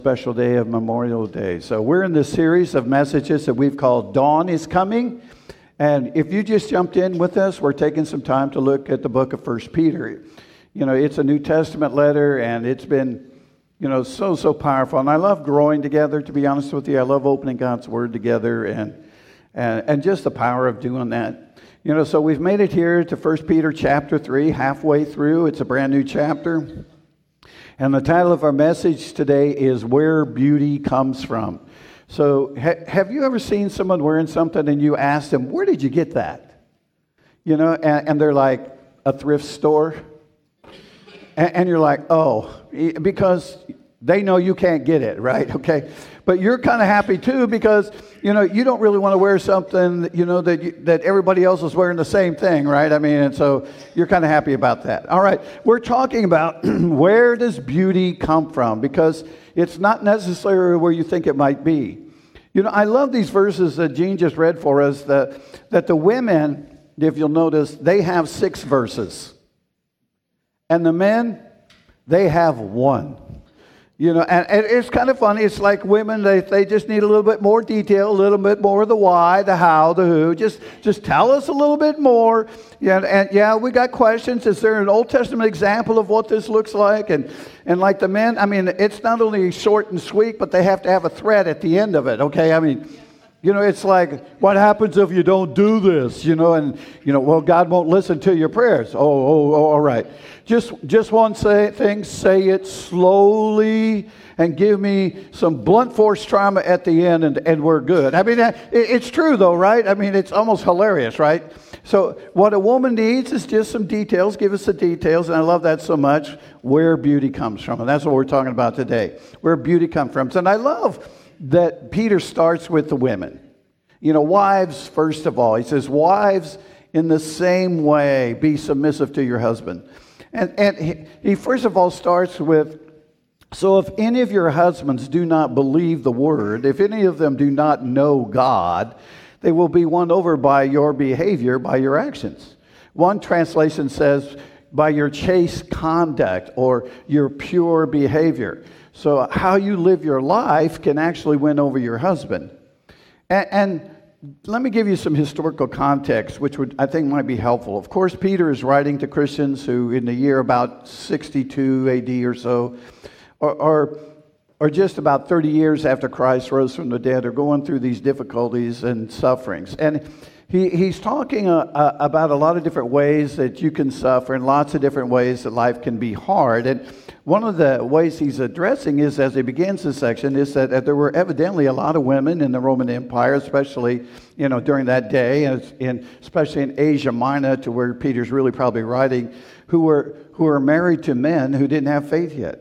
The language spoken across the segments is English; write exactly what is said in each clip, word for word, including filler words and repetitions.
Special day of Memorial Day. So we're in this series of messages that we've called Dawn is Coming. And if you just jumped in with us, we're taking some time to look at the book of First Peter. You know, it's a New Testament letter, and it's been, you know, so, so powerful. And I love growing together, to be honest with you. I love opening God's Word together and and, and just the power of doing that. You know, so we've made it here to First Peter chapter three, halfway through. It's a brand new chapter. And the title of our message today is Where Beauty Comes From. So ha- have you ever seen someone wearing something and you ask them, where did you get that? You know, and, and they're like, a thrift store. And, and you're like, oh, because they know you can't get it, right? Okay. But you're kind of happy too because, you know, you don't really want to wear something, you know, that you, that everybody else is wearing the same thing, right? I mean, and so you're kind of happy about that. All right. We're talking about where does beauty come from? Because it's not necessarily where you think it might be. You know, I love these verses that Gene just read for us, that, that the women, if you'll notice, they have six verses. And the men, they have one. You know, and, and it's kind of funny. It's like women, they, they just need a little bit more detail, a little bit more of the why, the how, the who. Just just tell us a little bit more. Yeah, and yeah, we got questions. Is there an Old Testament example of what this looks like? And and like the men, I mean, it's not only short and sweet, but they have to have a thread at the end of it, okay? I mean, you know, it's like, what happens if you don't do this? You know, and, you know, well, God won't listen to your prayers. Oh, oh, oh all right. Just just one say, thing, say it slowly and give me some blunt force trauma at the end and, and we're good. I mean, it, it's true though, right? I mean, it's almost hilarious, right? So what a woman needs is just some details. Give us the details. And I love that so much, where beauty comes from. And that's what we're talking about today, where beauty comes from. And I love that Peter starts with the women. You know, wives, first of all. He says, wives, in the same way, be submissive to your husband. And, and he, he first of all starts with, so if any of your husbands do not believe the word, if any of them do not know God, they will be won over by your behavior, by your actions. One translation says, by your chaste conduct or your pure behavior. So how you live your life can actually win over your husband. And, and let me give you some historical context, which would I think might be helpful. Of course, Peter is writing to Christians who, in the year about sixty-two A D or so, or, or, or just about thirty years after Christ rose from the dead, are going through these difficulties and sufferings. And he, he's talking uh, uh, about a lot of different ways that you can suffer and lots of different ways that life can be hard. And one of the ways he's addressing is, as he begins this section, is that, that there were evidently a lot of women in the Roman Empire, especially, you know, during that day, and in, especially in Asia Minor, to where Peter's really probably writing, who were who were married to men who didn't have faith yet.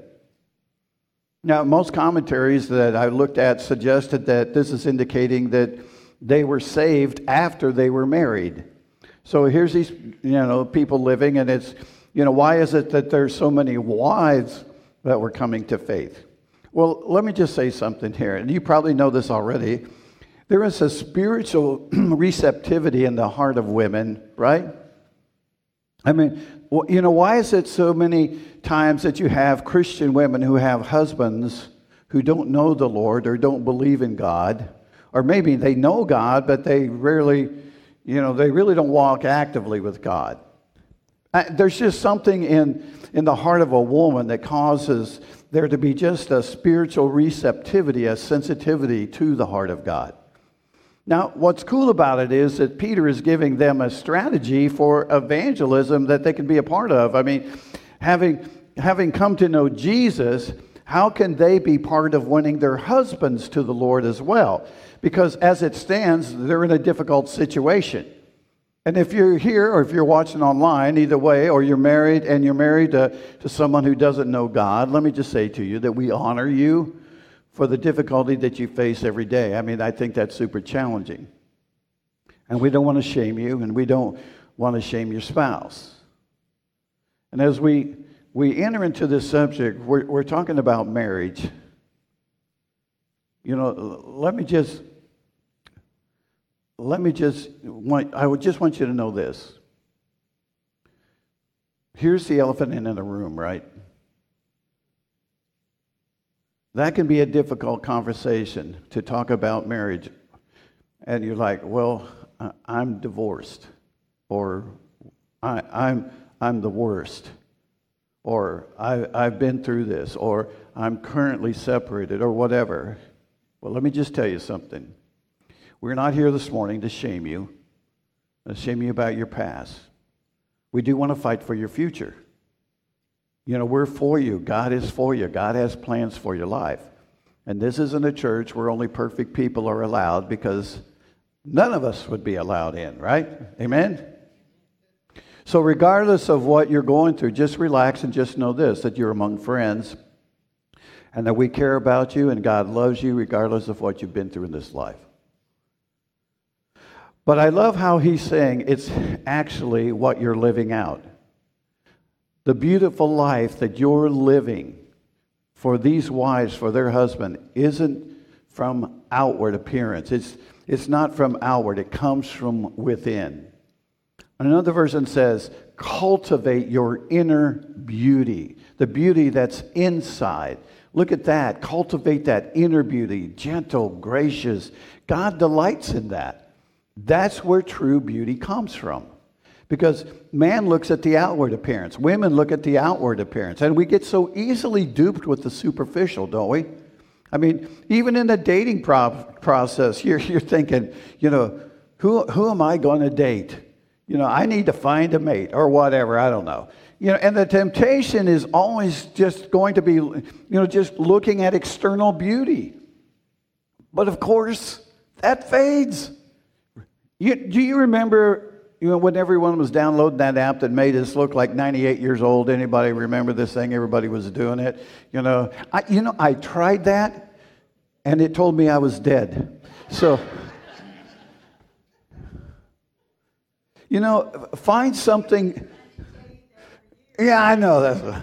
Now, most commentaries that I looked at suggested that this is indicating that they were saved after they were married. So here's these, you know, people living, and it's, you know, why is it that there's so many wives that were coming to faith? Well, let me just say something here, and you probably know this already. There is a spiritual receptivity in the heart of women, right? I mean, you know, why is it so many times that you have Christian women who have husbands who don't know the Lord or don't believe in God, or maybe they know God, but they rarely, you know, they really don't walk actively with God? Uh, there's just something in, in the heart of a woman that causes there to be just a spiritual receptivity, a sensitivity to the heart of God. Now, what's cool about it is that Peter is giving them a strategy for evangelism that they can be a part of. I mean, having, having come to know Jesus, how can they be part of winning their husbands to the Lord as well? Because as it stands, they're in a difficult situation. And if you're here or if you're watching online, either way, or you're married and you're married to, to someone who doesn't know God, let me just say to you that we honor you for the difficulty that you face every day. I mean, I think that's super challenging. And we don't want to shame you, and we don't want to shame your spouse. And as we we enter into this subject, we're, we're talking about marriage. You know, let me just Let me just want, I would just want you to know this. Here's the elephant in the room, right? That can be a difficult conversation to talk about marriage. And you're like, well, I- I'm divorced, or I, I'm, I'm the worst, or I, I've been through this, or I'm currently separated, or whatever. Well, let me just tell you something. We're not here this morning to shame you, to shame you about your past. We do want to fight for your future. You know, we're for you. God is for you. God has plans for your life. And this isn't a church where only perfect people are allowed, because none of us would be allowed in, right? Amen? So regardless of what you're going through, just relax and just know this, that you're among friends and that we care about you and God loves you regardless of what you've been through in this life. But I love how he's saying it's actually what you're living out. The beautiful life that you're living for these wives, for their husband, isn't from outward appearance. It's, it's not from outward. It comes from within. Another version says, cultivate your inner beauty, the beauty that's inside. Look at that. Cultivate that inner beauty, gentle, gracious. God delights in that. That's where true beauty comes from. Because man looks at the outward appearance. Women look at the outward appearance. And we get so easily duped with the superficial, don't we? I mean, even in the dating pro- process, you're, you're thinking, you know, who, who am I going to date? You know, I need to find a mate or whatever. I don't know. You know, and the temptation is always just going to be, you know, just looking at external beauty. But of course, that fades. You, do you remember, you know, when everyone was downloading that app that made us look like ninety-eight years old? Anybody remember this thing? Everybody was doing it. You know, I, you know, I tried that, and it told me I was dead. So, you know, find something. Yeah, I know that.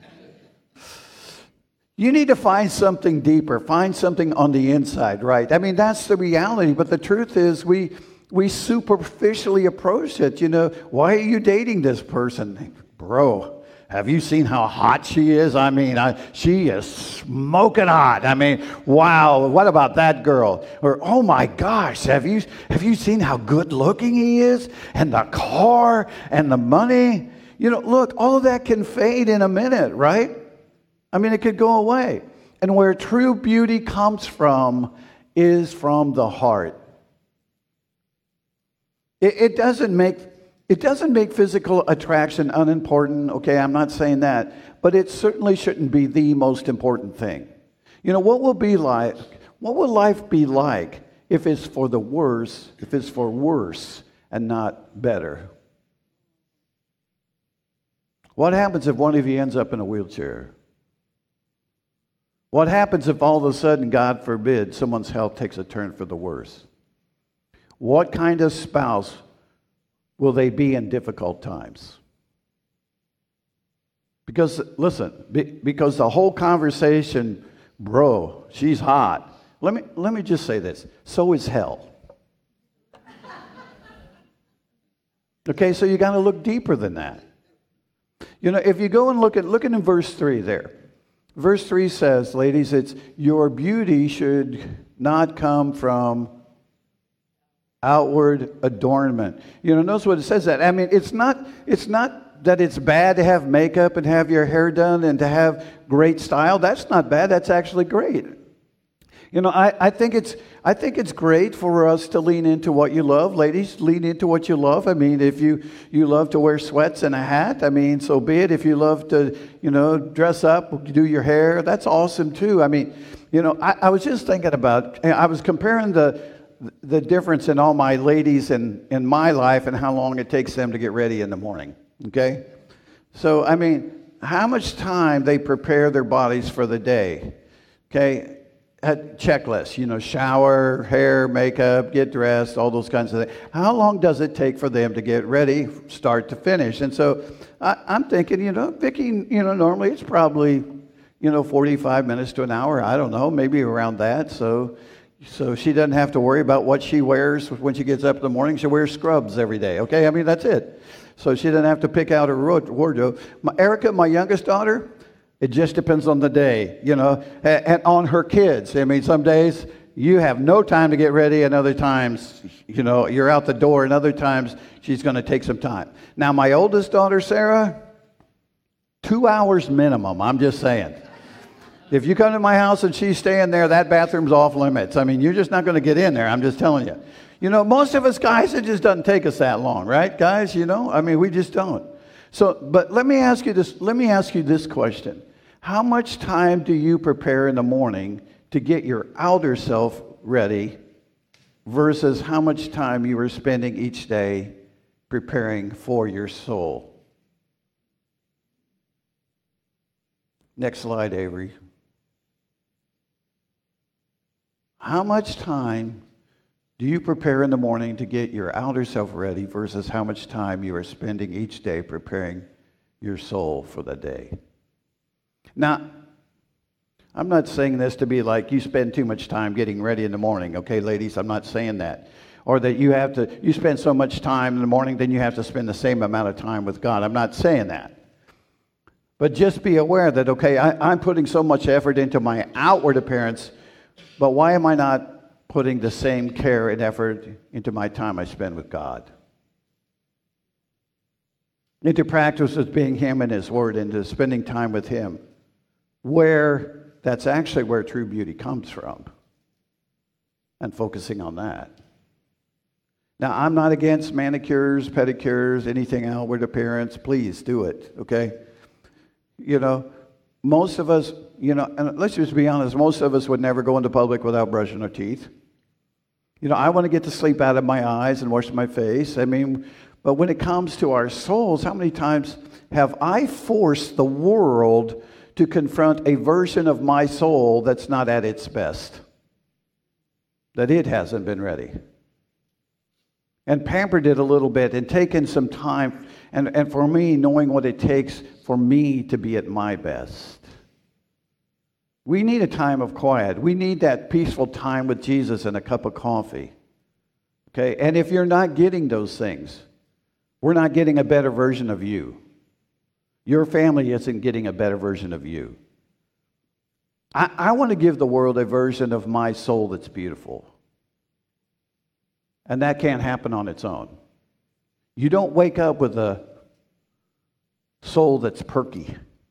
You need to find something deeper. Find something on the inside, right? I mean, that's the reality. But the truth is, we we superficially approach it. You know, why are you dating this person? Bro, have you seen how hot she is? I mean, I, she is smoking hot. I mean, wow, what about that girl? Or, oh my gosh, have you have you seen how good looking he is? And the car and the money? You know, look, all of that can fade in a minute, right? I mean, it could go away. And where true beauty comes from is from the heart. It, it doesn't make it doesn't make physical attraction unimportant. Okay, I'm not saying that, but it certainly shouldn't be the most important thing. You know, what will be like? What will life be like if it's for the worse? If it's for worse and not better? What happens if one of you ends up in a wheelchair? What happens if all of a sudden, God forbid, someone's health takes a turn for the worse? What kind of spouse will they be in difficult times? Because, listen, be, because the whole conversation, bro, she's hot. Let me, let me just say this. So is hell. Okay, so you got to look deeper than that. You know, if you go and look at, look at in verse three there. Verse three says, ladies, it's your beauty should not come from outward adornment. You know, notice what it says that. I mean, it's not, it's not that it's bad to have makeup and have your hair done and to have great style. That's not bad. That's actually great. You know, I, I think it's I think it's great for us to lean into what you love. Ladies, lean into what you love. I mean, if you, you love to wear sweats and a hat, I mean, so be it. If you love to, you know, dress up, do your hair, that's awesome too. I mean, you know, I, I was just thinking about, I was comparing the the difference in all my ladies in, in my life and how long it takes them to get ready in the morning, okay? So, I mean, how much time they prepare their bodies for the day, okay? A checklist, you know, shower, hair, makeup, get dressed, all those kinds of things. How long does it take for them to get ready, start to finish? And so I, I'm thinking, you know, Vicki, you know, normally it's probably, you know, forty-five minutes to an hour. I don't know, maybe around that. So, so she doesn't have to worry about what she wears when she gets up in the morning. She wears scrubs every day. Okay, I mean, that's it. So she doesn't have to pick out her wardrobe. My, Erica, my youngest daughter, It just depends on the day, you know, and, and on her kids. I mean, some days you have no time to get ready, and other times, you know, you're out the door, and other times she's going to take some time. Now, my oldest daughter, Sarah, two hours minimum, I'm just saying. If you come to my house and she's staying there, that bathroom's off limits. I mean, you're just not going to get in there, I'm just telling you. You know, most of us guys, it just doesn't take us that long, right, guys? You know, I mean, we just don't. So, but let me ask you this, let me ask you this question. How much time do you prepare in the morning to get your outer self ready versus how much time you are spending each day preparing for your soul? Next slide, Avery. How much time do you prepare in the morning to get your outer self ready versus how much time you are spending each day preparing your soul for the day? Now, I'm not saying this to be like you spend too much time getting ready in the morning, okay, ladies? I'm not saying that. Or that you have to, you spend so much time in the morning, then you have to spend the same amount of time with God. I'm not saying that. But just be aware that, okay, I, I'm putting so much effort into my outward appearance, but why am I not putting the same care and effort into my time I spend with God? Into practice with being Him and His Word, into spending time with Him, where that's actually where true beauty comes from, and focusing on that. Now, I'm not against manicures, pedicures, anything outward appearance. Please do it, okay? You know, most of us, you know, and let's just be honest, most of us would never go into public without brushing our teeth. You know, I want to get the sleep out of my eyes and wash my face. I mean, but when it comes to our souls, how many times have I forced the world to confront a version of my soul that's not at its best? That it hasn't been ready. And pampered it a little bit and taken some time, and, and for me, knowing what it takes for me to be at my best. We need a time of quiet. We need that peaceful time with Jesus and a cup of coffee. Okay? And if you're not getting those things, we're not getting a better version of you. Your family isn't getting a better version of you. I, I want to give the world a version of my soul that's beautiful. And that can't happen on its own. You don't wake up with a soul that's perky.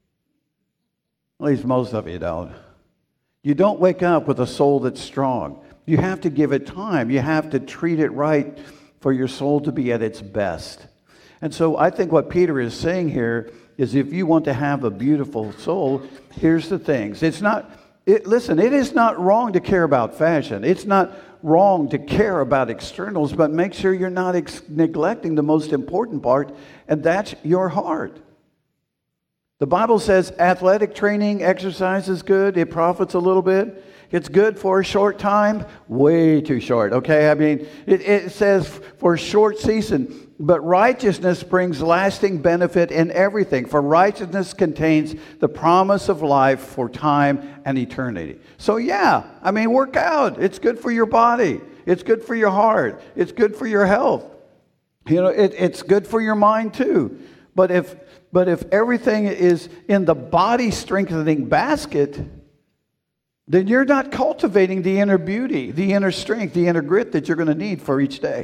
At least most of you don't. You don't wake up with a soul that's strong. You have to give it time. You have to treat it right for your soul to be at its best. And so I think what Peter is saying here is if you want to have a beautiful soul, here's the things. It's not, it, listen, it is not wrong to care about fashion. It's not wrong to care about externals, but make sure you're not ex- neglecting the most important part, and that's your heart. The Bible says athletic training, exercise is good. It profits a little bit. It's good for a short time. Way too short, okay? I mean, it, it says for a short season. But righteousness brings lasting benefit in everything. For righteousness contains the promise of life for time and eternity. So yeah, I mean, work out. It's good for your body. It's good for your heart. It's good for your health. You know, it, it's good for your mind too. But if but if everything is in the body strengthening basket, then you're not cultivating the inner beauty, the inner strength, the inner grit that you're going to need for each day.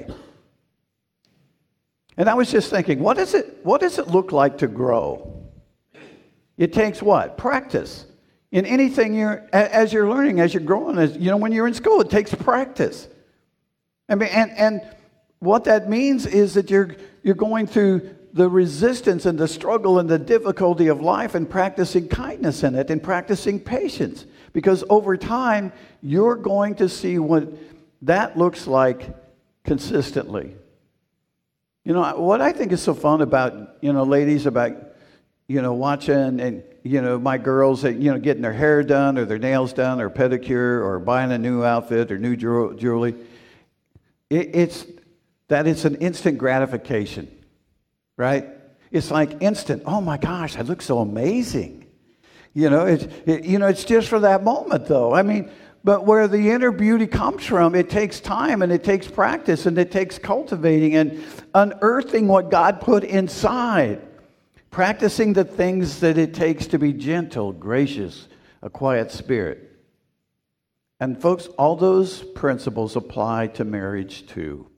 And I was just thinking, what is it, what does it look like to grow? It takes what? Practice. In anything you're, as you're learning, as you're growing, as you know, when you're in school, it takes practice. I mean, and, and what that means is that you're you're going through the resistance and the struggle and the difficulty of life and practicing kindness in it and practicing patience. Because over time, you're going to see what that looks like consistently. You know, what I think is so fun about, you know, ladies, about, you know, watching and, you know, my girls, that, you know, getting their hair done or their nails done or pedicure or buying a new outfit or new jewelry, it, it's that it's an instant gratification, right? It's like instant, oh my gosh, I look so amazing. You know, it's, it, you know, it's just for that moment though. I mean, but where the inner beauty comes from, it takes time and it takes practice and it takes cultivating and unearthing what God put inside. practicing the things that it takes to be gentle, gracious, a quiet spirit. And folks, all those principles apply to marriage too.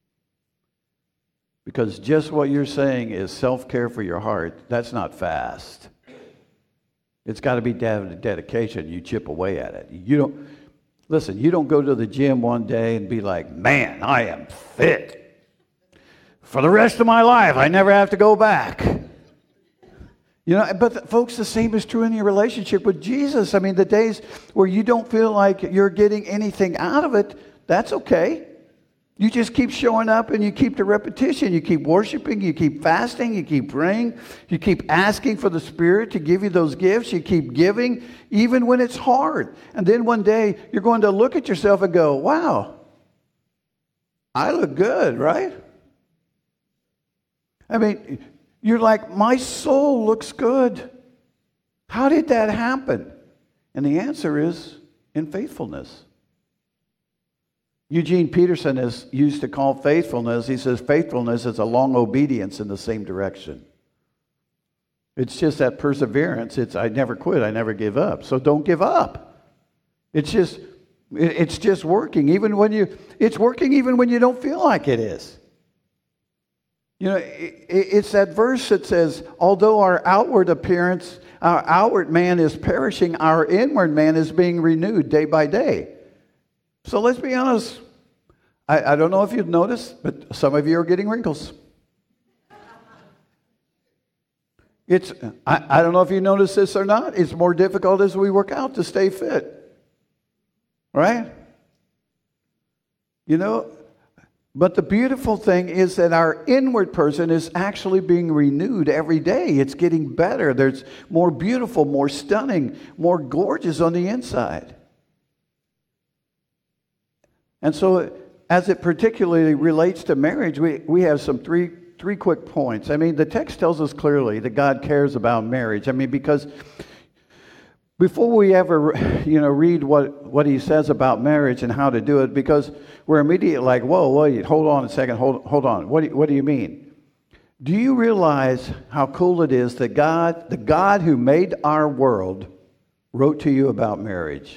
Because just what you're saying is self-care for your heart, that's not fast. It's got to be ded- dedication. You chip away at it. You don't, listen, you don't go to the gym one day and be like, man, I am fit. For the rest of my life, I never have to go back. You know, but the, folks, the same is true in your relationship with Jesus. I mean, the days where you don't feel like you're getting anything out of it, that's okay. You just keep showing up and you keep the repetition. You keep worshiping, you keep fasting, you keep praying, you keep asking for the Spirit to give you those gifts. You keep giving even when it's hard. And then one day you're going to look at yourself and go, wow, I look good, right? I mean, you're like, my soul looks good. How did that happen? And the answer is in faithfulness. Eugene Peterson is used to call faithfulness, he says faithfulness is a long obedience in the same direction. It's just that perseverance. It's I never quit, I never give up. So don't give up. It's just it's just working even when you it's working even when you don't feel like it is. You know, it's that verse that says, although our outward appearance, our outward man is perishing, our inward man is being renewed day by day. So let's be honest. I, I don't know if you've noticed, but some of you are getting wrinkles. It's I, I don't know if you notice this or not. It's more difficult as we work out to stay fit. Right? You know, but the beautiful thing is that our inward person is actually being renewed every day. It's getting better. There's more beautiful, more stunning, more gorgeous on the inside. And so as it particularly relates to marriage, we, we have some three three quick points. I mean, the text tells us clearly that God cares about marriage. I mean, because before we ever, you know, read what, what he says about marriage and how to do it, because we're immediately like, whoa, wait, hold on a second, hold, hold on. What do, you, what do you mean? Do you realize how cool it is that God, the God who made our world, wrote to you about marriage?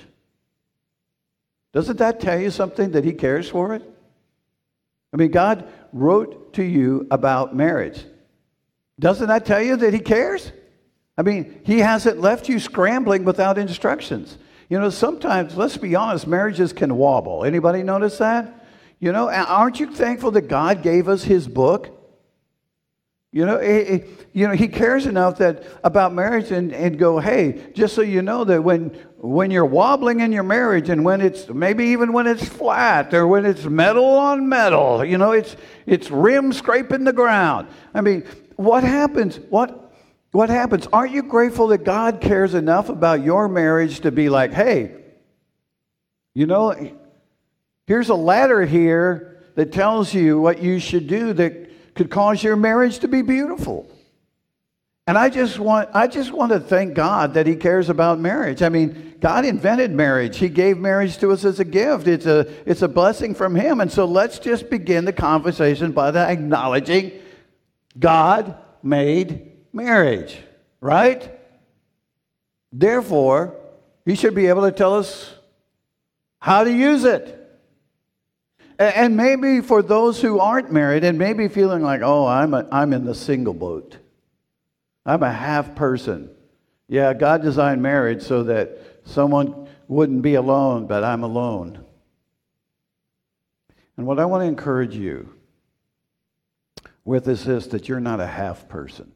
Doesn't that tell you something that he cares for it? I mean, God wrote to you about marriage. Doesn't that tell you that he cares? I mean, he hasn't left you scrambling without instructions. You know, sometimes, let's be honest, marriages can wobble. Anybody notice that? You know, aren't you thankful that God gave us his book? You know, he, you know, he cares enough that about marriage and, and go, hey, just so you know that when when you're wobbling in your marriage and when it's maybe even when it's flat or when it's metal on metal, you know, it's it's rim scraping the ground. I mean, what happens? What what happens? Aren't you grateful that God cares enough about your marriage to be like, hey, you know, here's a ladder here that tells you what you should do that could cause your marriage to be beautiful. And I just want I just want to thank God that he cares about marriage. I mean, God invented marriage. He gave marriage to us as a gift. It's a it's a blessing from him. And so let's just begin the conversation by acknowledging God made marriage, right? Therefore, he should be able to tell us how to use it. And maybe for those who aren't married and maybe feeling like, oh, I'm a, I'm in the single boat. I'm a half person. Yeah, God designed marriage so that someone wouldn't be alone, but I'm alone. And what I want to encourage you with is this, that you're not a half person.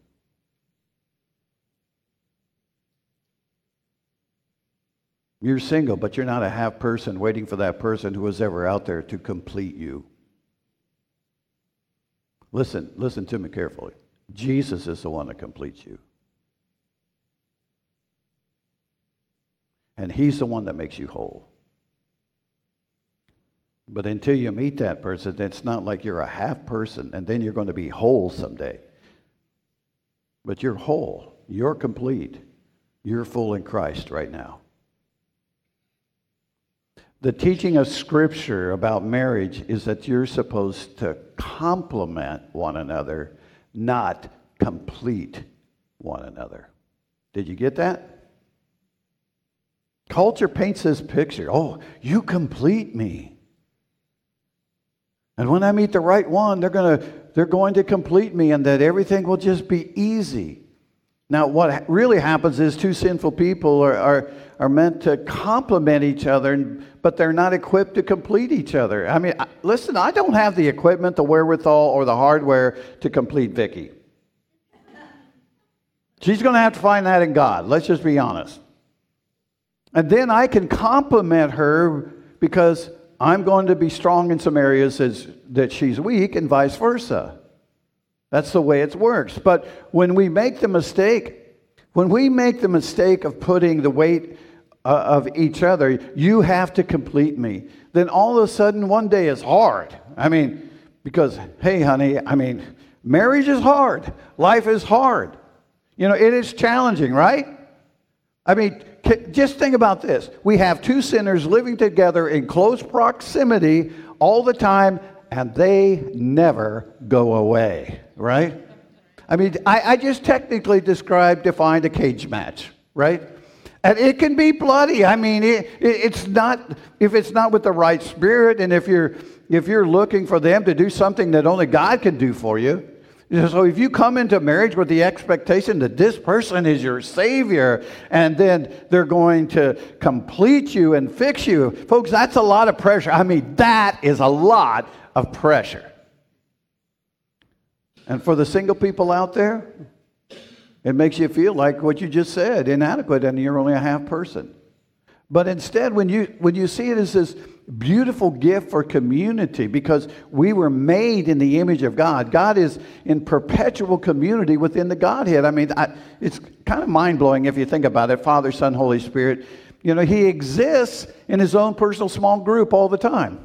You're single, but you're not a half person waiting for that person who was ever out there to complete you. Listen, listen to me carefully. Jesus is the one that completes you. And he's the one that makes you whole. But until you meet that person, it's not like you're a half person and then you're going to be whole someday. But you're whole. You're complete. You're full in Christ right now. The teaching of Scripture about marriage is that you're supposed to complement one another, not complete one another. Did you get that? Culture paints this picture. Oh, you complete me. And when I meet the right one, they're going to they're going to complete me, and that everything will just be easy. Now, what really happens is two sinful people are, are, are meant to complement each other, but they're not equipped to complete each other. I mean, listen, I don't have the equipment, the wherewithal, or the hardware to complete Vicky. She's going to have to find that in God. Let's just be honest. And then I can complement her because I'm going to be strong in some areas as, that she's weak, and vice versa. That's the way it works. But when we make the mistake, when we make the mistake of putting the weight uh, of each other, you have to complete me, then all of a sudden one day is hard. I mean, because, hey, honey, I mean, marriage is hard. Life is hard. You know, it is challenging, right? I mean, just think about this. We have two sinners living together in close proximity all the time, and they never go away, right? I mean, I, I just technically described, defined a cage match, right? And it can be bloody. I mean, it, it, it's not, if it's not with the right spirit, and if you're, if you're looking for them to do something that only God can do for you. So if you come into marriage with the expectation that this person is your Savior, and then they're going to complete you and fix you, folks, that's a lot of pressure. I mean, that is a lot of pressure. And for the single people out there, it makes you feel like what you just said, inadequate, and you're only a half person. But instead, when you when you see it as this beautiful gift for community, because we were made in the image of God. God is in perpetual community within the Godhead. I mean, I, it's kind of mind-blowing if you think about it. Father, Son, Holy Spirit. You know, He exists in His own personal small group all the time.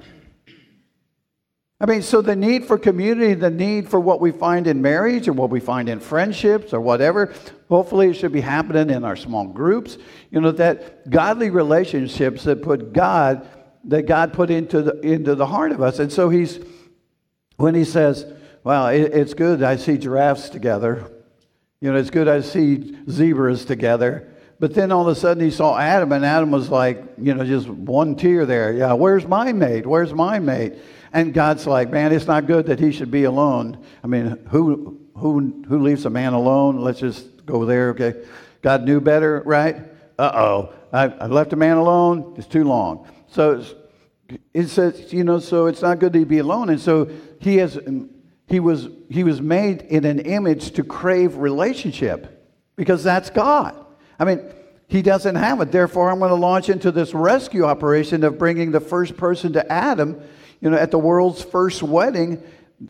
I mean, so the need for community, the need for what we find in marriage or what we find in friendships or whatever, hopefully it should be happening in our small groups. You know, that godly relationships that put God, that God put into the, into the heart of us. And so He's, when He says, well, it, it's good I see giraffes together. You know, it's good I see zebras together. But then all of a sudden He saw Adam, and Adam was like, you know, just one tear there. Yeah, where's my mate? Where's my mate? And God's like, man, it's not good that he should be alone. I mean, who who who leaves a man alone? Let's just go there, okay? God knew better, right? Uh-oh, I, I left a man alone. It's too long. So it says, you know, so it's not good to be alone. And so he has he was he was made in an image to crave relationship, because that's God. I mean, He doesn't have it. Therefore, I'm going to launch into this rescue operation of bringing the first person to Adam, you know, at the world's first wedding,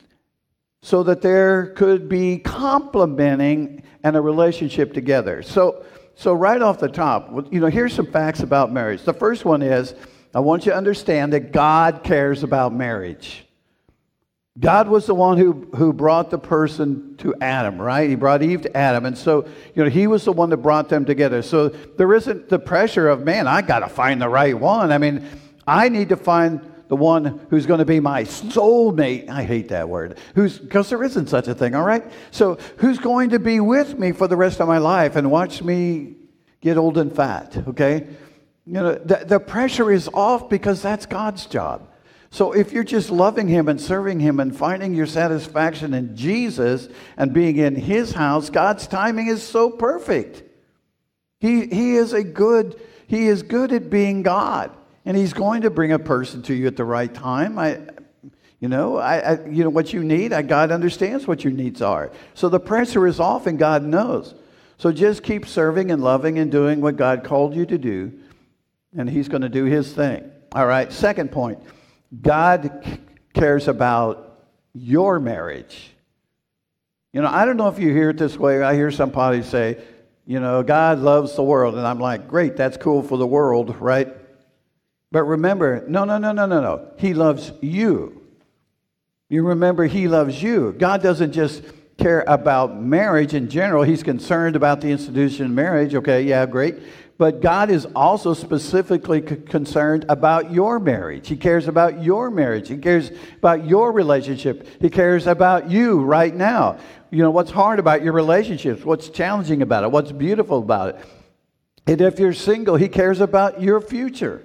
so that there could be complementing and a relationship together. So, so right off the top, you know, here's some facts about marriage. The first one is, I want you to understand that God cares about marriage. God was the one who, who brought the person to Adam, right? He brought Eve to Adam. And so, you know, He was the one that brought them together. So there isn't the pressure of, man, I got to find the right one. I mean, I need to find the one who's going to be my soulmate. I hate that word. Who's, because there isn't such a thing, all right? So who's going to be with me for the rest of my life and watch me get old and fat, okay? You know, the, the pressure is off, because that's God's job. So if you're just loving Him and serving Him and finding your satisfaction in Jesus and being in His house, God's timing is so perfect. He, he is a good, He is good at being God. And He's going to bring a person to you at the right time. I, you know, I, I, you know what you need. I, God understands what your needs are. So the pressure is off, and God knows. So just keep serving and loving and doing what God called you to do, and He's going to do His thing. All right. Second point: God c- cares about your marriage. You know, I don't know if you hear it this way. I hear somebody say, you know, God loves the world, and I'm like, great, that's cool for the world, right? But remember, no, no, no, no, no, no. He loves you. You remember, He loves you. God doesn't just care about marriage in general. He's concerned about the institution of marriage. Okay, yeah, great. But God is also specifically c- concerned about your marriage. He cares about your marriage. He cares about your relationship. He cares about you right now. you know, what's hard about your relationships, what's challenging about it, what's beautiful about it. And if you're single, he cares about your future.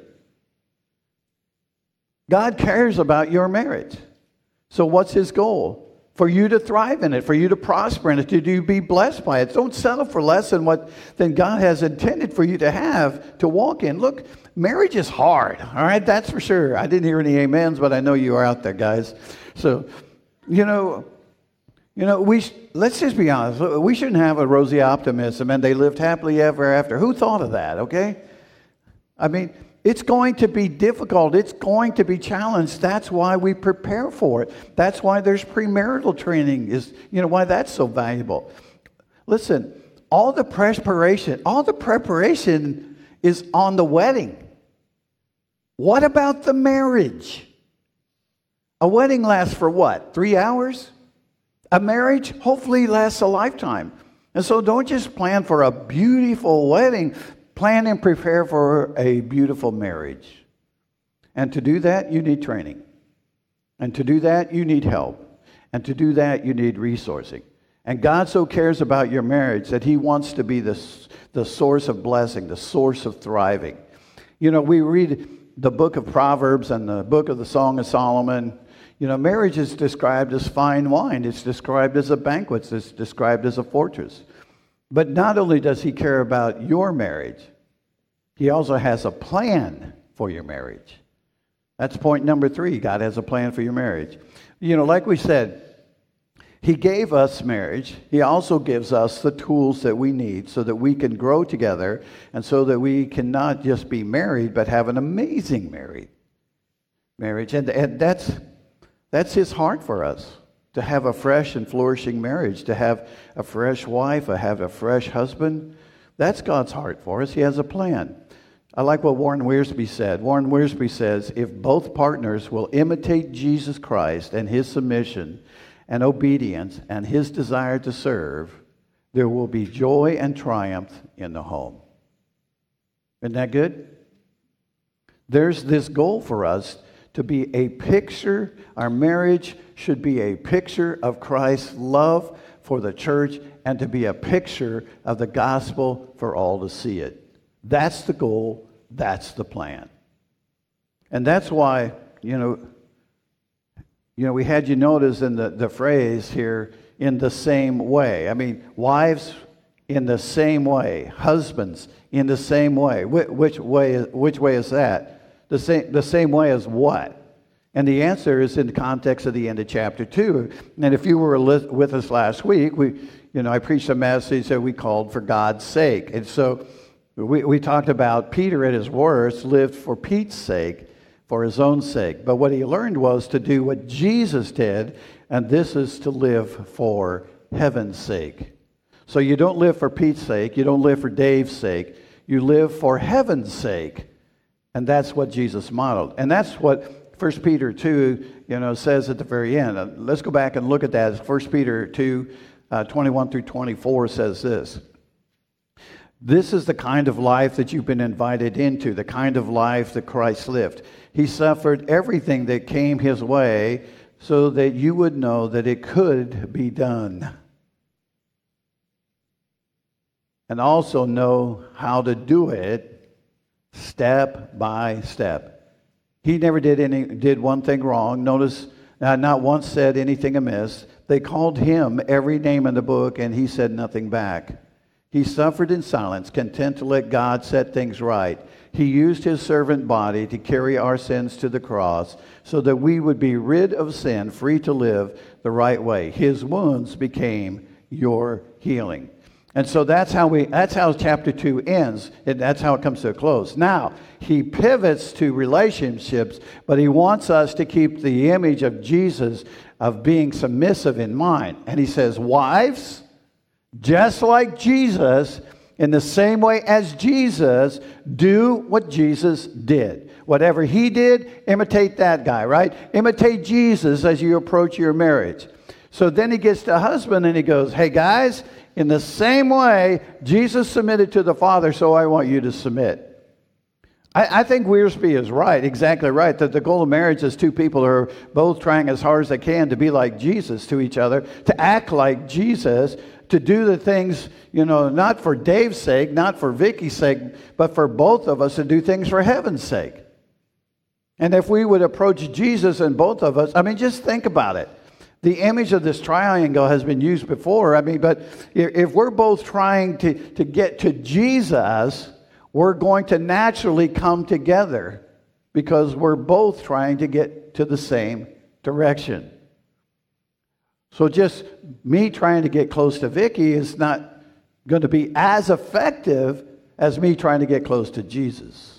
God cares about your marriage. So what's his goal? For you to thrive in it, for you to prosper in it, to do, be blessed by it. Don't settle for less than what than God has intended for you to have, to walk in. Look, marriage is hard, all right? That's for sure. I didn't hear any amens, but I know you are out there, guys. So, you know, you know, we sh- let's just be honest. We shouldn't have a rosy optimism and they lived happily ever after. Who thought of that, okay? I mean, it's going to be difficult. It's going to be challenged. That's why we prepare for it. That's why there's premarital training, is, you know, why that's so valuable. Listen, all the preparation, all the preparation is on the wedding. What about the marriage? A wedding lasts for what? Three hours? A marriage hopefully lasts a lifetime. And so don't just plan for a beautiful wedding. Plan and prepare for a beautiful marriage. And to do that, you need training. And to do that, you need help. And to do that, you need resourcing. And God so cares about your marriage that he wants to be the, the source of blessing, the source of thriving. You know, we read the book of Proverbs and the book of the Song of Solomon. You know, marriage is described as fine wine. It's described as a banquet. It's described as a fortress. But not only does he care about your marriage, he also has a plan for your marriage. That's point number three. God has a plan for your marriage. You know, like we said, he gave us marriage. He also gives us the tools that we need so that we can grow together and so that we can not just be married, but have an amazing married marriage. And, and that's, that's his heart for us. To have a fresh and flourishing marriage, to have a fresh wife, to have a fresh husband. That's God's heart for us. He has a plan. I like what Warren Wiersbe said. Warren Wiersbe says, if both partners will imitate Jesus Christ and his submission and obedience and his desire to serve, there will be joy and triumph in the home. Isn't that good? There's this goal for us to be a picture. Our marriage should be a picture of Christ's love for the church and to be a picture of the gospel for all to see it. That's the goal. That's the plan. And that's why, you know, you know, we had you notice in the, the phrase here, in the same way. I mean, wives, in the same way. Husbands, in the same way. Which, which way, which way is that? The same, the same way as what? And the answer is in the context of the end of chapter two. And if you were with us last week, we, you know, I preached a message that we called For God's Sake. And so we, we talked about Peter at his worst lived for Pete's sake, for his own sake. But what he learned was to do what Jesus did, and this is to live for heaven's sake. So you don't live for Pete's sake, you don't live for Dave's sake, you live for heaven's sake. And that's what Jesus modeled. And that's what First Peter two, you know, says at the very end. Uh, let's go back and look at that. First Peter two, uh, twenty-one through twenty-four says this. This is the kind of life that you've been invited into, the kind of life that Christ lived. He suffered everything that came his way so that you would know that it could be done. And also know how to do it step by step. He never did any did one thing wrong. Notice, uh, not once said anything amiss. They called him every name in the book, and he said nothing back. He suffered in silence, content to let God set things right. He used his servant body to carry our sins to the cross so that we would be rid of sin, free to live the right way. His wounds became your healing. And so that's how we that's how chapter two ends, and that's how it comes to a close. Now, he pivots to relationships, but he wants us to keep the image of Jesus of being submissive in mind. And he says, wives, just like Jesus, in the same way as Jesus, do what Jesus did. Whatever he did, imitate that guy, right? Imitate Jesus as you approach your marriage. So then he gets to husband and he goes, hey guys, in the same way Jesus submitted to the Father, so I want you to submit. I, I think Wiersbe is right, exactly right, that the goal of marriage is two people who are both trying as hard as they can to be like Jesus to each other, to act like Jesus, to do the things, you know, not for Dave's sake, not for Vicky's sake, but for both of us to do things for heaven's sake. And if we would approach Jesus and both of us, I mean, just think about it. The image of this triangle has been used before. I mean, but if we're both trying to, to get to Jesus, we're going to naturally come together because we're both trying to get to the same direction. So just me trying to get close to Vicky is not going to be as effective as me trying to get close to Jesus.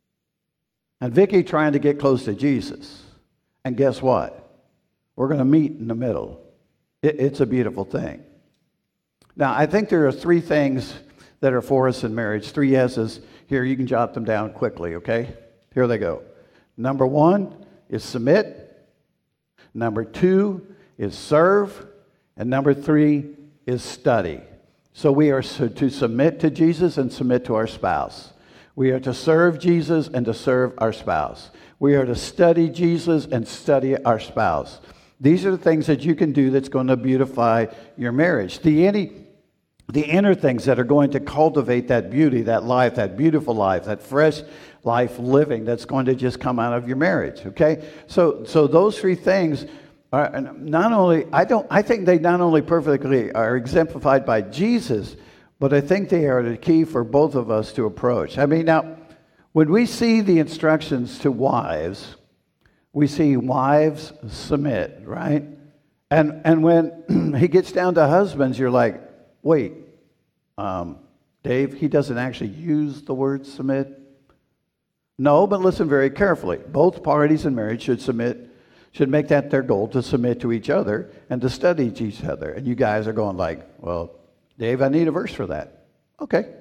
And Vicky trying to get close to Jesus. And guess what? We're going to meet in the middle. It, it's a beautiful thing. Now, I think there are three things that are for us in marriage. Three S's. Here, you can jot them down quickly, okay? Here they go. Number one is submit. Number two is serve. And number three is study. So we are to submit to Jesus and submit to our spouse. We are to serve Jesus and to serve our spouse. We are to study Jesus and study our spouse. These are the things that you can do that's going to beautify your marriage. The, any, the inner things that are going to cultivate that beauty, that life, that beautiful life, that fresh life living that's going to just come out of your marriage, okay? So, so those three things are not only, I don't, I think they not only perfectly are exemplified by Jesus, but I think they are the key for both of us to approach. I mean, now, when we see the instructions to wives, we see wives submit, right? And and when he gets down to husbands, you're like, wait, um, Dave, he doesn't actually use the word submit? No, but listen very carefully. Both parties in marriage should submit, should make that their goal, to submit to each other and to study each other. And you guys are going like, well, Dave, I need a verse for that. Okay.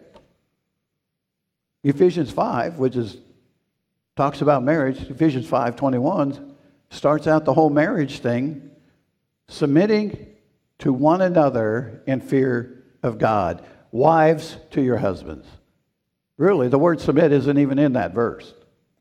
Ephesians five, which is talks about marriage, Ephesians five twenty-one, starts out the whole marriage thing, submitting to one another in fear of God. Wives, to your husbands. Really, the word submit isn't even in that verse.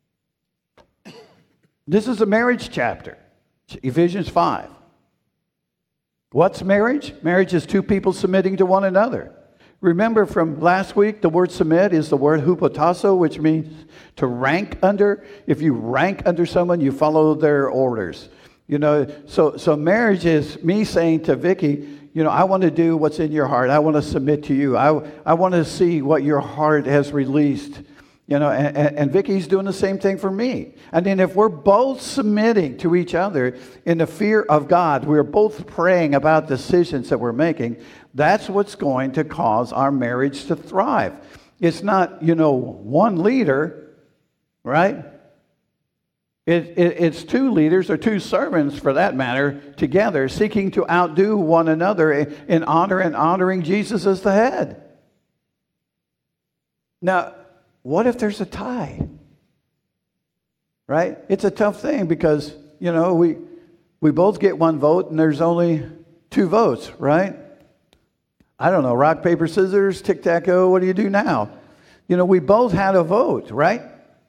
This is a marriage chapter, Ephesians five. What's marriage? Marriage is two people submitting to one another. Remember from last week, the word submit is the word hupotasso, which means to rank under. If you rank under someone, you follow their orders. You know, so so marriage is me saying to Vicky, you know, I want to do what's in your heart. I want to submit to you. I, I want to see what your heart has released. You know, and, and, and Vicky's doing the same thing for me. And then if we're both submitting to each other in the fear of God, we're both praying about decisions that we're making, that's what's going to cause our marriage to thrive. It's not, you know, one leader, right? It, it, it's two leaders, or two servants for that matter, together seeking to outdo one another in honor and honoring Jesus as the head. Now, what if there's a tie? Right? It's a tough thing because, you know, we we both get one vote and there's only two votes, right? I don't know, rock, paper, scissors, tic-tac-toe, what do you do now? You know, we both had a vote, right?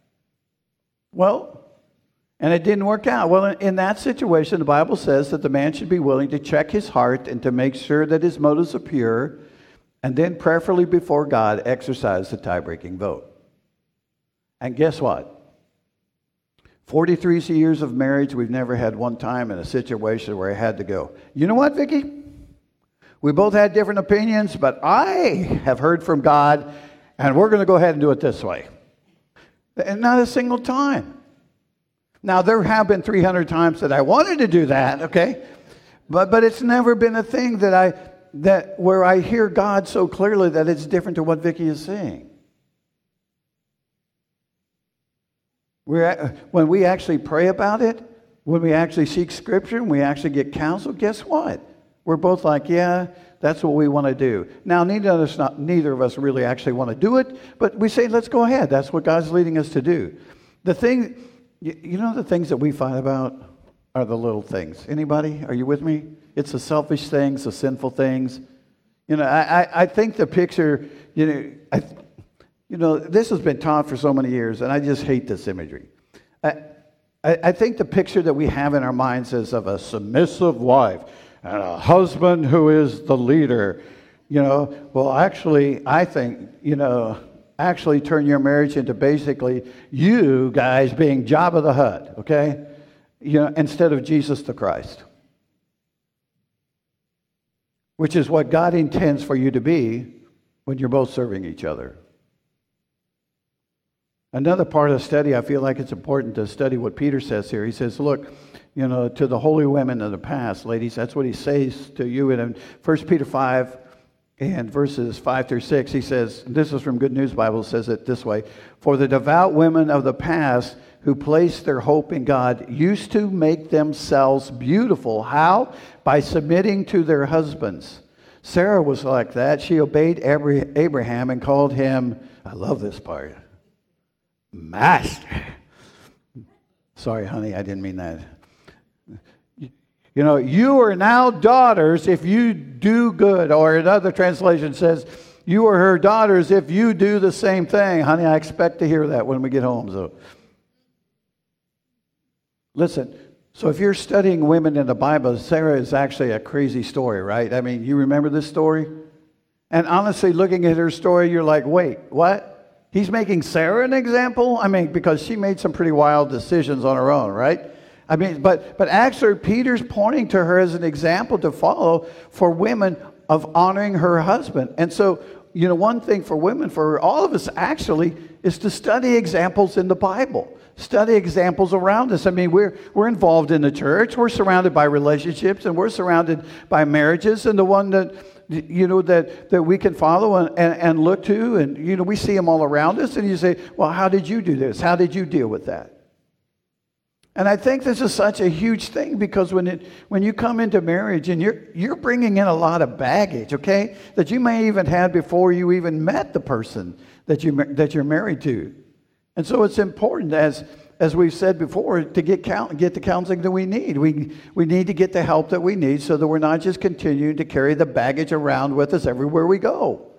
Well, and it didn't work out. Well, in that situation, the Bible says that the man should be willing to check his heart and to make sure that his motives are pure, and then prayerfully before God exercise the tie-breaking vote. And guess what? forty-three years of marriage, we've never had one time in a situation where I had to go, you know what, Vicky? We both had different opinions, but I have heard from God, and we're going to go ahead and do it this way. And not a single time. Now, there have been three hundred times that I wanted to do that, okay? But but it's never been a thing that I that where I hear God so clearly that it's different to what Vicky is saying. We're, when we actually pray about it, when we actually seek Scripture, and we actually get counsel, guess what? We're both like, yeah, that's what we want to do. Now, neither of us, not, neither of us really actually want to do it, but we say, let's go ahead. That's what God's leading us to do. The thing, you, you know, the things that we fight about are the little things. Anybody? Are you with me? It's the selfish things, the sinful things. You know, I, I, I think the picture, you know, I, You know, this has been taught for so many years, and I just hate this imagery. I, I, I think the picture that we have in our minds is of a submissive wife and a husband who is the leader. You know, well, actually, I think, you know, actually turn your marriage into basically you guys being Jabba the Hutt, okay? You know, instead of Jesus the Christ, which is what God intends for you to be when you're both serving each other. Another part of the study, I feel like it's important to study what Peter says here. He says, look, you know, to the holy women of the past, ladies, that's what he says to you. And in First Peter five and verses five through six, he says, this is from Good News Bible, says it this way, for the devout women of the past who placed their hope in God used to make themselves beautiful. How? By submitting to their husbands. Sarah was like that. She obeyed Abraham and called him, I love this part, Master. Sorry, honey, I didn't mean that. You know, you are now daughters if you do good. Or another translation says, you are her daughters if you do the same thing. Honey, I expect to hear that when we get home. So, listen, so if you're studying women in the Bible, Sarah is actually a crazy story, right? I mean, you remember this story? And honestly, looking at her story, you're like, wait, what? He's making Sarah an example? I mean, because she made some pretty wild decisions on her own, right? I mean, but but actually, Peter's pointing to her as an example to follow for women of honoring her husband. And so, you know, one thing for women, for all of us actually, is to study examples in the Bible. Study examples around us. I mean, we're we're involved in the church. We're surrounded by relationships, and we're surrounded by marriages. And the one that, you know, that, that we can follow and, and, and look to, and, you know, we see them all around us. And you say, well, how did you do this? How did you deal with that? And I think this is such a huge thing, because when it when you come into marriage and you're you're bringing in a lot of baggage, okay, that you may even had before you even met the person that you that you're married to. And so it's important, as as we've said before, to get count, get the counseling that we need. We we need to get the help that we need, so that we're not just continuing to carry the baggage around with us everywhere we go.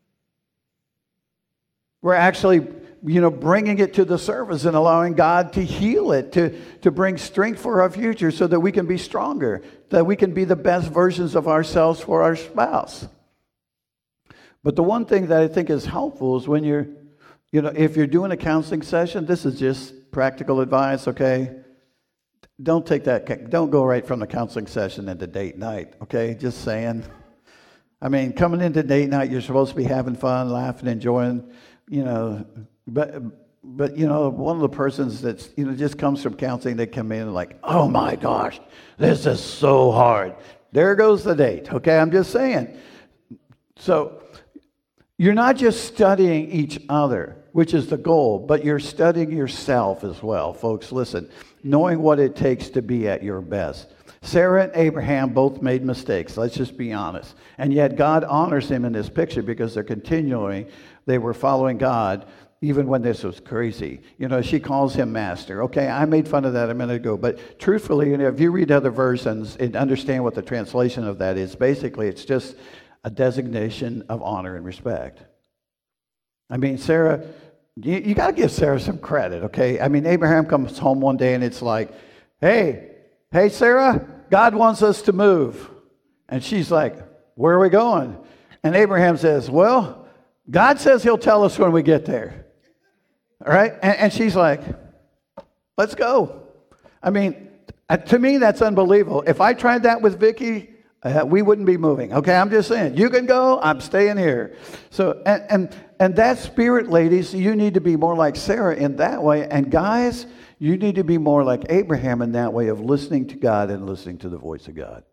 We're actually, you know, bringing it to the surface and allowing God to heal it, to, to bring strength for our future, so that we can be stronger, that we can be the best versions of ourselves for our spouse. But the one thing that I think is helpful is when you're, you know, if you're doing a counseling session, this is just practical advice, okay? Don't take that, don't go right from the counseling session into date night, okay? Just saying. I mean, coming into date night, you're supposed to be having fun, laughing, enjoying, you know, but, but you know, one of the persons that's, you know, just comes from counseling, they come in and like, oh my gosh, this is so hard. There goes the date, okay? I'm just saying. So you're not just studying each other, which is the goal, but you're studying yourself as well, folks. Listen, knowing what it takes to be at your best. Sarah and Abraham both made mistakes, let's just be honest. And yet God honors them in this picture, because they're continually, they were following God even when this was crazy. You know, she calls him master. Okay, I made fun of that a minute ago, but truthfully, you know, if you read other versions and understand what the translation of that is, basically it's just a designation of honor and respect. I mean, Sarah, you, you got to give Sarah some credit, okay? I mean, Abraham comes home one day and it's like, hey, hey, Sarah, God wants us to move. And she's like, where are we going? And Abraham says, well, God says he'll tell us when we get there. All right? And, and she's like, let's go. I mean, to me, that's unbelievable. If I tried that with Vicky, Uh, we wouldn't be moving. Okay, I'm just saying. You can go. I'm staying here. So, and, and and that spirit, ladies, you need to be more like Sarah in that way. And guys, you need to be more like Abraham in that way of listening to God and listening to the voice of God.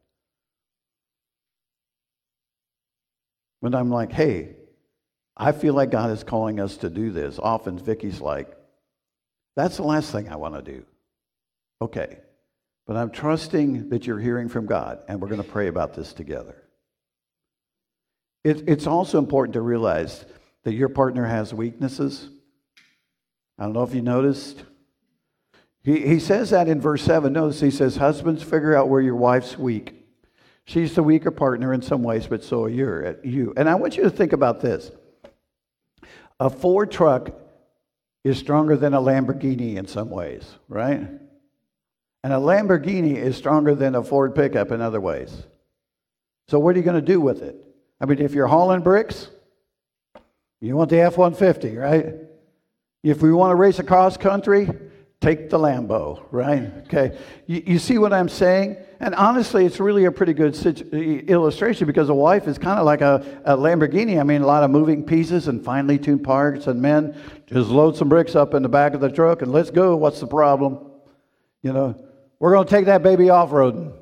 When I'm like, hey, I feel like God is calling us to do this. Often Vicky's like, that's the last thing I want to do. Okay. But I'm trusting that you're hearing from God, and we're going to pray about this together. It, it's also important to realize that your partner has weaknesses. I don't know if you noticed. He, he says that in verse seven. Notice he says, husbands, figure out where your wife's weak. She's the weaker partner in some ways, but so are you. And I want you to think about this. A Ford truck is stronger than a Lamborghini in some ways, right? And a Lamborghini is stronger than a Ford pickup in other ways. So what are you going to do with it? I mean, if you're hauling bricks, you want the F one fifty, right? If we want to race across country, take the Lambo, right? Okay. You, you see what I'm saying? And honestly, it's really a pretty good situ- illustration because a wife is kind of like a, a Lamborghini. I mean, a lot of moving pieces and finely tuned parts, and men just load some bricks up in the back of the truck and let's go. What's the problem? You know, we're going to take that baby off-roading.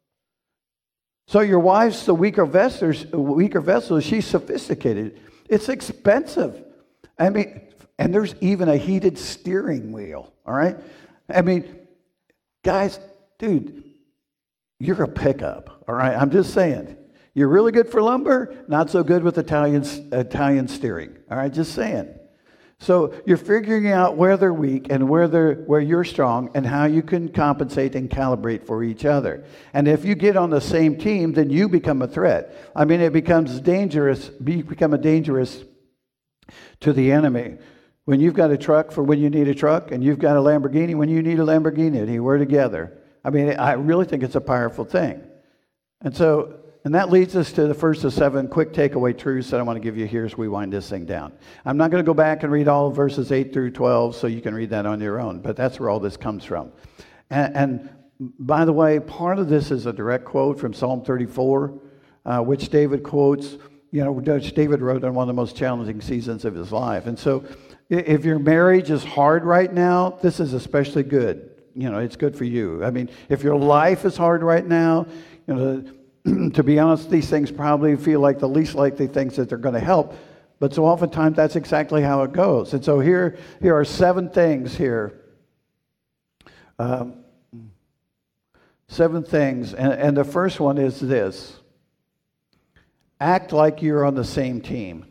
So your wife's the weaker vessel, weaker vessel. She's sophisticated. It's expensive. I mean, and there's even a heated steering wheel, all right? I mean, guys, dude, you're a pickup, all right? I'm just saying. You're really good for lumber, not so good with Italian, Italian steering, all right? Just saying. So you're figuring out where they're weak and where they're where you're strong and how you can compensate and calibrate for each other. And if you get on the same team, then you become a threat. I mean, it becomes dangerous, you become a dangerous to the enemy. When you've got a truck for when you need a truck, and you've got a Lamborghini when you need a Lamborghini, and we're together. I mean, I really think it's a powerful thing. And so, and that leads us to the first of seven quick takeaway truths that I want to give you here as we wind this thing down. I'm not going to go back and read all of verses eight through twelve, so you can read that on your own, but that's where all this comes from. And, and by the way, part of this is a direct quote from Psalm thirty-four, uh, which David quotes, you know, which David wrote on one of the most challenging seasons of his life. And so, if your marriage is hard right now, this is especially good. You know, it's good for you. I mean, if your life is hard right now, you know, to be honest, these things probably feel like the least likely things that they're going to help. But so oftentimes, that's exactly how it goes. And so here, here are seven things here. Um, seven things. And, and the first one is this. Act like you're on the same team.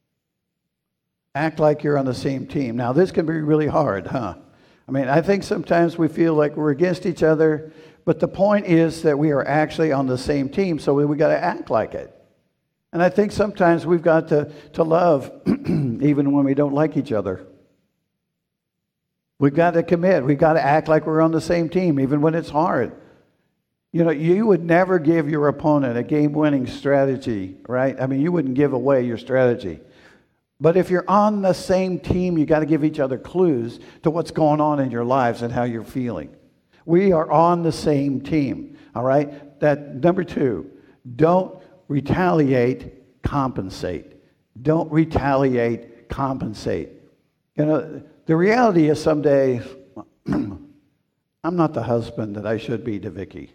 Act like you're on the same team. Now, this can be really hard, huh? I mean, I think sometimes we feel like we're against each other, but the point is that we are actually on the same team, so we, we got to act like it. And I think sometimes we've got to, to love even when we don't like each other. We've got to commit. We've got to act like we're on the same team, even when it's hard. You know, you would never give your opponent a game-winning strategy, right? I mean, you wouldn't give away your strategy. But if you're on the same team, you got to give each other clues to what's going on in your lives and how you're feeling. We are on the same team, all right? That number two, don't retaliate, compensate. Don't retaliate, compensate. You know, the reality is someday I'm not the husband that I should be to Vicki.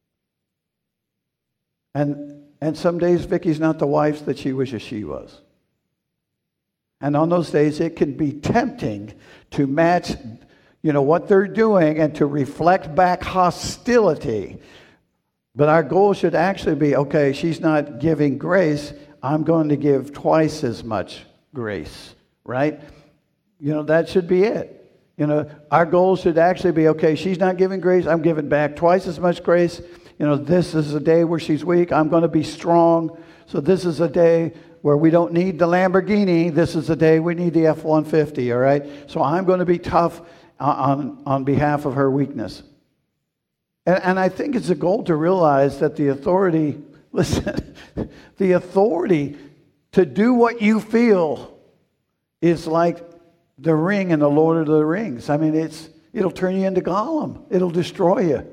And and some days Vicki's not the wife that she wishes she was. And on those days, it can be tempting to match, you know, what they're doing and to reflect back hostility. But our goal should actually be, okay, she's not giving grace. I'm going to give twice as much grace, right? You know, that should be it. You know, our goal should actually be, okay, she's not giving grace. I'm giving back twice as much grace. You know, this is a day where she's weak. I'm going to be strong. So this is a day where we don't need the Lamborghini. This is the day we need the F one fifty, all right? So I'm going to be tough on, on behalf of her weakness. And, and I think it's a goal to realize that the authority, listen, the authority to do what you feel is like the ring in the Lord of the Rings. I mean, it's it'll turn you into Gollum. It'll destroy you.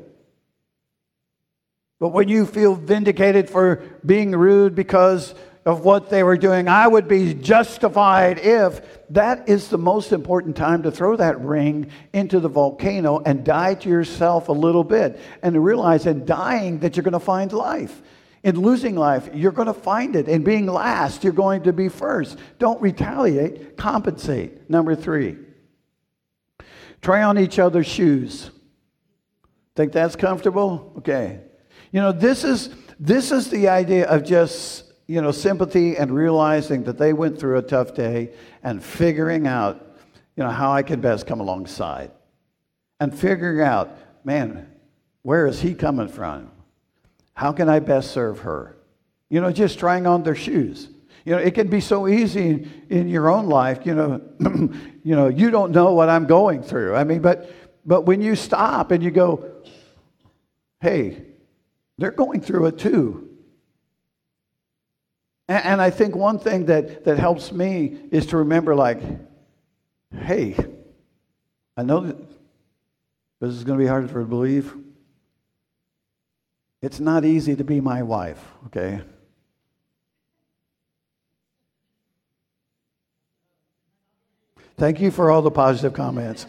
But when you feel vindicated for being rude because of what they were doing, I would be justified if, that is the most important time to throw that ring into the volcano and die to yourself a little bit and to realize in dying that you're going to find life. In losing life, you're going to find it. In being last, you're going to be first. Don't retaliate, compensate. Number three, try on each other's shoes. Think that's comfortable? Okay. You know, this is this is the idea of just, you know, sympathy and realizing that they went through a tough day and figuring out, you know, how I can best come alongside. And figuring out, man, where is he coming from? How can I best serve her? You know, just trying on their shoes. You know, it can be so easy in your own life, you know, you know, you don't know what I'm going through. I mean, but but when you stop and you go, hey, they're going through it too. And, and I think one thing that, that helps me is to remember, like, hey, I know that this is going to be hard for her to believe. It's not easy to be my wife, okay? Thank you for all the positive comments.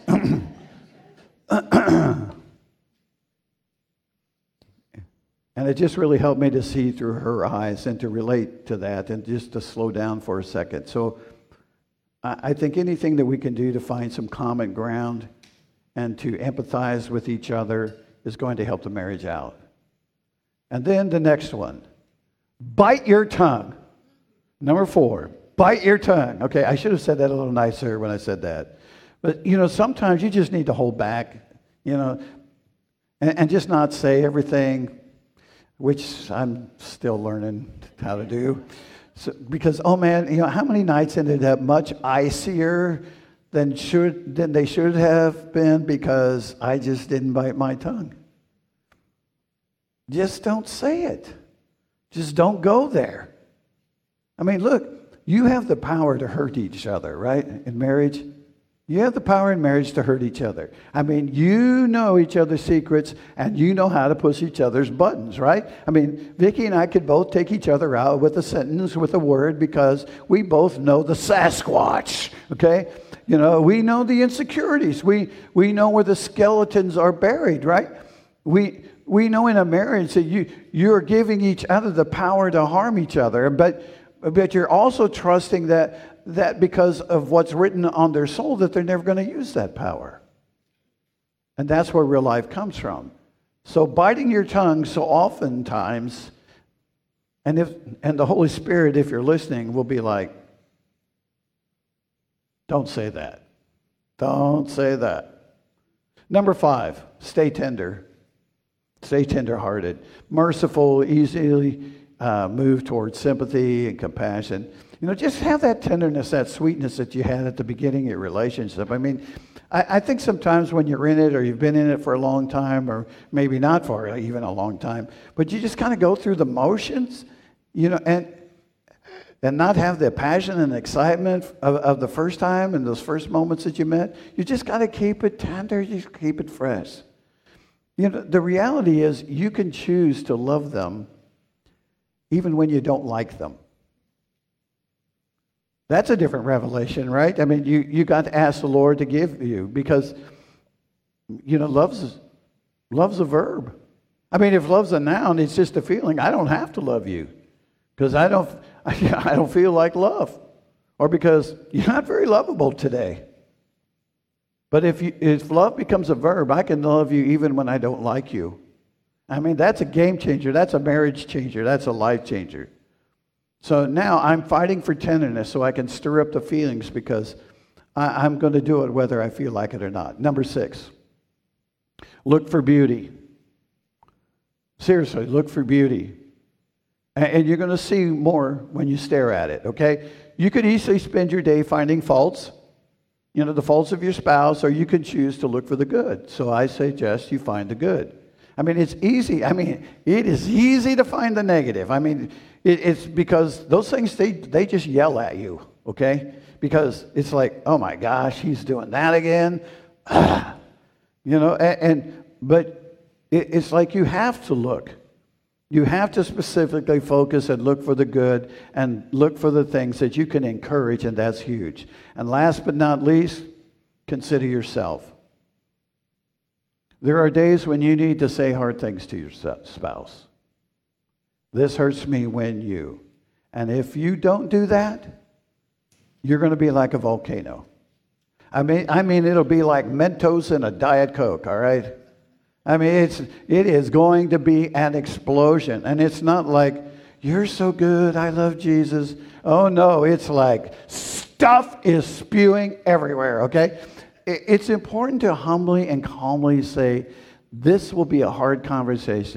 And it just really helped me to see through her eyes and to relate to that and just to slow down for a second. So I think anything that we can do to find some common ground and to empathize with each other is going to help the marriage out. And then the next one, bite your tongue. Number four, bite your tongue. Okay, I should have said that a little nicer when I said that. But, you know, sometimes you just need to hold back, you know, and, and just not say everything, which I'm still learning how to do. So, because, oh man, you know, how many nights ended up much icier than should than they should have been because I just didn't bite my tongue. Just don't say it. Just don't go there. I mean, look, you have the power to hurt each other, right? In marriage, you have the power in marriage to hurt each other. I mean, you know each other's secrets and you know how to push each other's buttons, right? I mean, Vicki and I could both take each other out with a sentence, with a word, because we both know the Sasquatch, okay? You know, we know the insecurities. We we know where the skeletons are buried, right? We we know in a marriage that you you're giving each other the power to harm each other, but but you're also trusting that that because of what's written on their soul that they're never going to use that power. And that's where real life comes from. So biting your tongue so oftentimes, and if and the Holy Spirit, if you're listening, will be like, don't say that. Don't say that. Number five, stay tender. Stay tender-hearted. Merciful, easily uh, move towards sympathy and compassion. You know, just have that tenderness, that sweetness that you had at the beginning of your relationship. I mean, I, I think sometimes when you're in it or you've been in it for a long time or maybe not for even a long time, but you just kind of go through the motions, you know, and and not have the passion and excitement of, of the first time and those first moments that you met. You just got to keep it tender. You just keep it fresh. You know, the reality is you can choose to love them even when you don't like them. That's a different revelation, right? I mean, you, you got to ask the Lord to give you because, you know, love's, love's a verb. I mean, if love's a noun, it's just a feeling. I don't have to love you because I don't, I don't feel like love or because you're not very lovable today. But if, you, if love becomes a verb, I can love you even when I don't like you. I mean, that's a game changer. That's a marriage changer. That's a life changer. So now I'm fighting for tenderness so I can stir up the feelings because I, I'm going to do it whether I feel like it or not. Number six, look for beauty. Seriously, look for beauty. And, and you're going to see more when you stare at it, okay? You could easily spend your day finding faults, you know, the faults of your spouse, or you can choose to look for the good. So I suggest you find the good. I mean, it's easy. I mean, it is easy to find the negative. I mean, it, it's because those things, they, they just yell at you, okay? Because it's like, oh my gosh, he's doing that again. Ah. You know, and, and but it, it's like you have to look. You have to specifically focus and look for the good and look for the things that you can encourage, and that's huge. And last but not least, consider yourself. There are days when you need to say hard things to your spouse. This hurts me when you. And if you don't do that, you're going to be like a volcano. I mean, I mean, it'll be like Mentos in a Diet Coke, all right? I mean, it's, it is going to be an explosion. And it's not like, you're so good, I love Jesus. Oh, no, it's like stuff is spewing everywhere, okay? It's important to humbly and calmly say, this will be a hard conversation,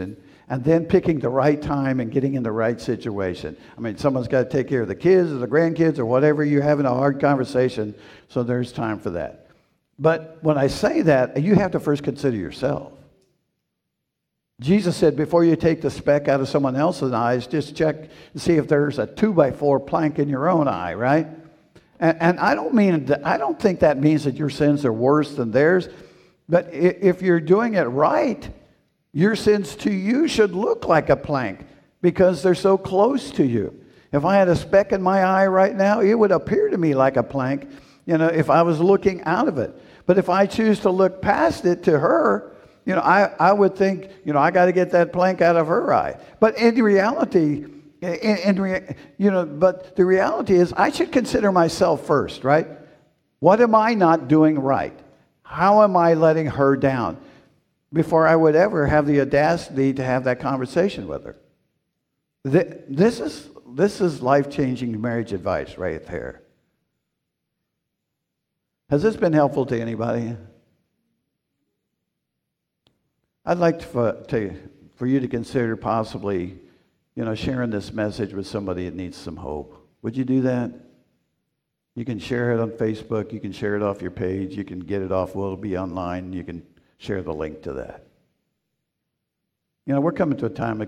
and then picking the right time and getting in the right situation. I mean, someone's got to take care of the kids or the grandkids or whatever. You're having a hard conversation, so there's time for that. But when I say that, you have to first consider yourself. Jesus said, before you take the speck out of someone else's eyes, just check and see if there's a two by four plank in your own eye, right? And, and I don't mean that, I don't think that means that your sins are worse than theirs. But if you're doing it right, your sins to you should look like a plank because they're so close to you. If I had a speck in my eye right now, it would appear to me like a plank, you know, if I was looking out of it. But if I choose to look past it to her, you know, I, I would think, you know, I got to get that plank out of her eye. But in reality, in, in rea- you know, but the reality is I should consider myself first, right? What am I not doing right? How am I letting her down? Before I would ever have the audacity to have that conversation with her. This is, this is life-changing marriage advice right there. Has this been helpful to anybody? I'd like to, to, for you to consider possibly, you know, sharing this message with somebody that needs some hope. Would you do that? You can share it on Facebook. You can share it off your page. You can get it off. Well, it'll be online. You can share the link to that. You know, we're coming to a time of